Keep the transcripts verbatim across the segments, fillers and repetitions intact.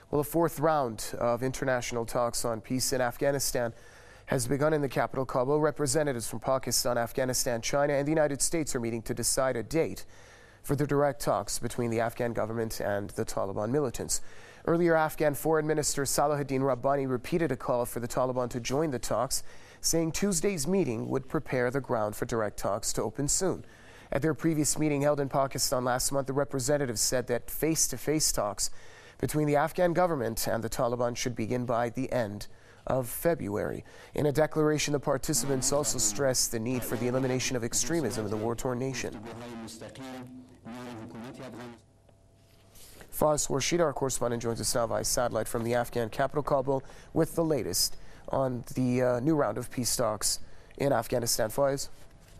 Well, a fourth round of international talks on peace in Afghanistan has begun in the capital, Kabul. Representatives from Pakistan, Afghanistan, China, and the United States are meeting to decide a date for the direct talks between the Afghan government and the Taliban militants. Earlier, Afghan Foreign Minister Salahuddin Rabbani repeated a call for the Taliban to join the talks, saying Tuesday's meeting would prepare the ground for direct talks to open soon. At their previous meeting held in Pakistan last month, the representatives said that face-to-face talks between the Afghan government and the Taliban should begin by the end of February. In a declaration, the participants also stressed the need for the elimination of extremism in the war-torn nation. Faz Warshid, our correspondent, joins us now via satellite from the Afghan capital, Kabul, with the latest on the uh, new round of peace talks in Afghanistan. Faz?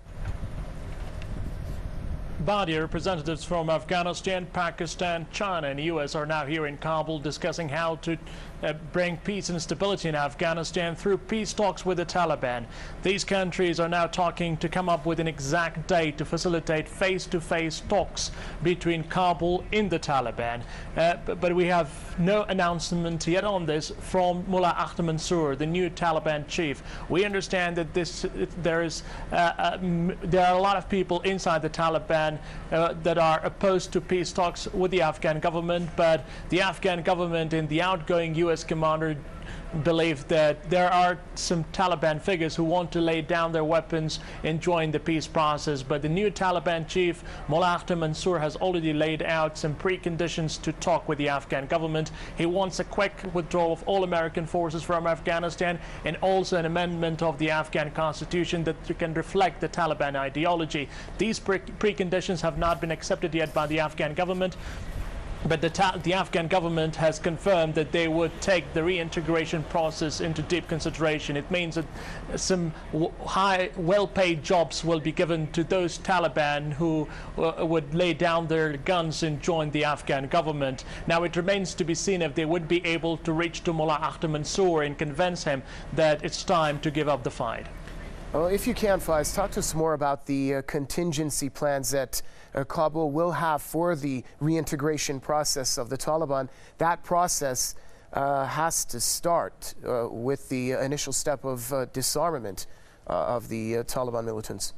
Badi, representatives from Afghanistan, Pakistan, China, and the U S are now here in Kabul discussing how to uh, bring peace and stability in Afghanistan through peace talks with the Taliban. These countries are now talking to come up with an exact date to facilitate face-to-face talks between Kabul and the Taliban. Uh, but, but we have no announcement yet on this from Mullah Akhtar Mansour, the new Taliban chief. We understand that this there is uh, uh, there are a lot of people inside the Taliban Uh, that are opposed to peace talks with the Afghan government, but the Afghan government and the outgoing U S commander believe that there are some Taliban figures who want to lay down their weapons and join the peace process. But the new Taliban chief, Mullah Akhtar Mansour, has already laid out some preconditions to talk with the Afghan government. He wants a quick withdrawal of all American forces from Afghanistan and also an amendment of the Afghan constitution that can reflect the Taliban ideology. These pre preconditions have not been accepted yet by the Afghan government. But the, the Afghan government has confirmed that they would take the reintegration process into deep consideration. It means that some w high, well-paid jobs will be given to those Taliban who uh, would lay down their guns and join the Afghan government. Now, it remains to be seen if they would be able to reach to Mullah Akhtar Mansour and convince him that it's time to give up the fight. Well, if you can, Faiz, talk to us more about the uh, contingency plans that uh, Kabul will have for the reintegration process of the Taliban. That process uh, has to start uh, with the initial step of uh, disarmament uh, of the uh, Taliban militants.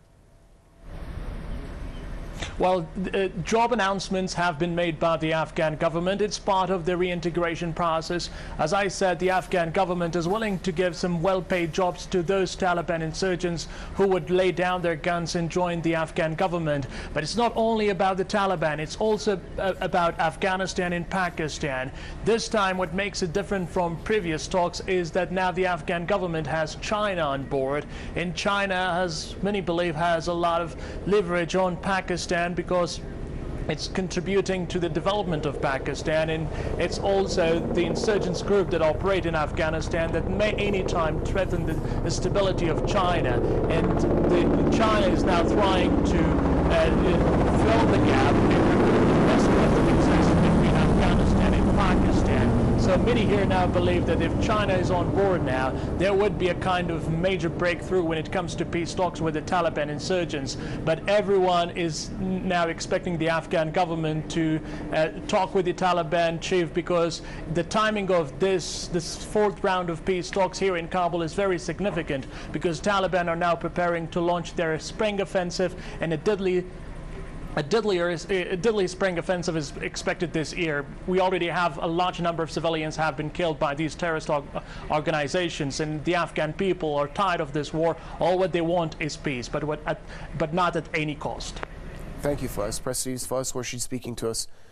Well, uh, job announcements have been made by the Afghan government. It's part of the reintegration process. As I said, the Afghan government is willing to give some well-paid jobs to those Taliban insurgents who would lay down their guns and join the Afghan government. But it's not only about the Taliban, it's also uh, about Afghanistan and Pakistan. This time, what makes it different from previous talks is that now the Afghan government has China on board, and China, as many believe, has a lot of leverage on Pakistan because it's contributing to the development of Pakistan, and it's also the insurgents group that operate in Afghanistan that may any time threaten the, the stability of China. And the, China is now trying to uh, fill the gap and remove the investment that exists between Afghanistan and Pakistan. So many here now believe that if China is on board now, there would be a kind of major breakthrough when it comes to peace talks with the Taliban insurgents. But everyone is now expecting the Afghan government to uh, talk with the Taliban chief, because the timing of this, this fourth round of peace talks here in Kabul is very significant, because Taliban are now preparing to launch their spring offensive, and a deadly A deadly, a deadly spring offensive is expected this year. We already have a large number of civilians have been killed by these terrorist org organizations, and the Afghan people are tired of this war. All what they want is peace, but, what at, but not at any cost. Thank you, Faiz. Press News, Faiz Warshid speaking to us